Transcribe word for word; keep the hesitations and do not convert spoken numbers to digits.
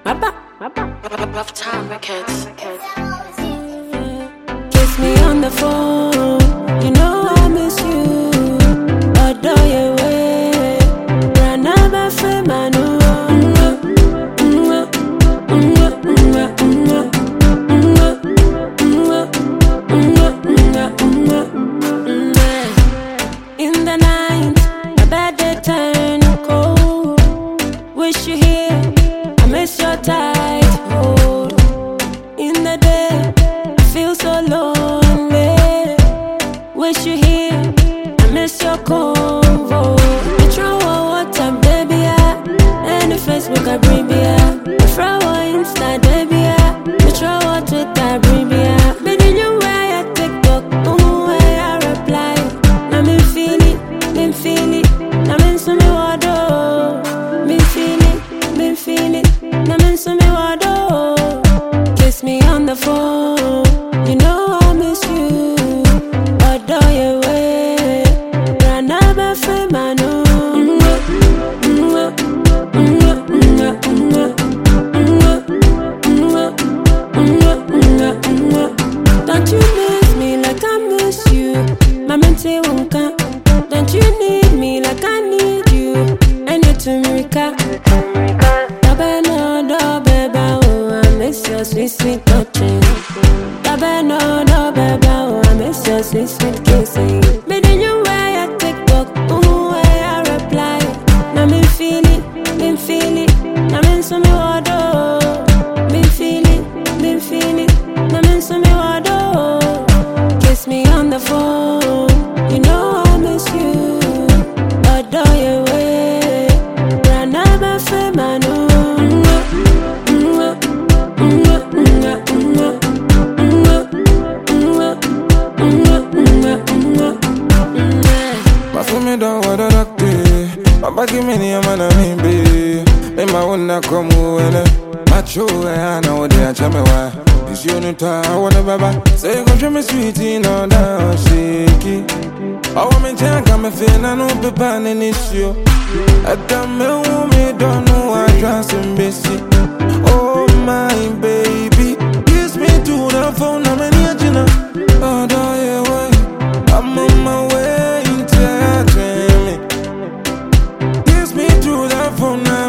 Baba, Baba, rough time records. kiss me on the phone. You know I miss you. Adore your way. Run out my fame, I know. In the night, my bed they turn cold. Wish you here, I miss your tight hold. In the day, I feel so lonely. Wish you here, I miss your convo. You throw a WhatsApp, baby, yeah. And the Facebook, I bring me yeah. You throw a Insta, baby, yeah. You throw a Twitter, bring me yeah. But then you wear your TikTok, oh, where I reply. Now me feel it, me feel it. Now me so me wado. Me feel it, me feel it. Now me so me wado. Kiss me on the phone. You know I miss you. Adore your way. Run out my fame, I know. Don't you miss me like I miss you? My mente wonka. Don't you need me like I need you? I need to America. Dabe no do beba oh, I miss your sweet sweet touching. Dabe no do beba oh, I miss your sweet sweet kissing. But then you wear your TikTok, ooh, where I reply. Now me feel it, me feel it. Now me so me wado. Me feel it, me feel it. Now me so me wado. Kiss me on the phone. You know I miss you. Adore your way. Run out my fame, I know. My family don't want to rock it. My body many a man I mean be. Me ma wanna come when macho I know they are chame wa. This unit I wanna baba. Say go show me sweetie no da shaky. I want me change come feel I no be pan an issue. I don't know me don't know I trust in basic. Oh my baby, kiss me to the phone I'm in here. Oh do you way? I'm on my way into me. Kiss me to the phone now.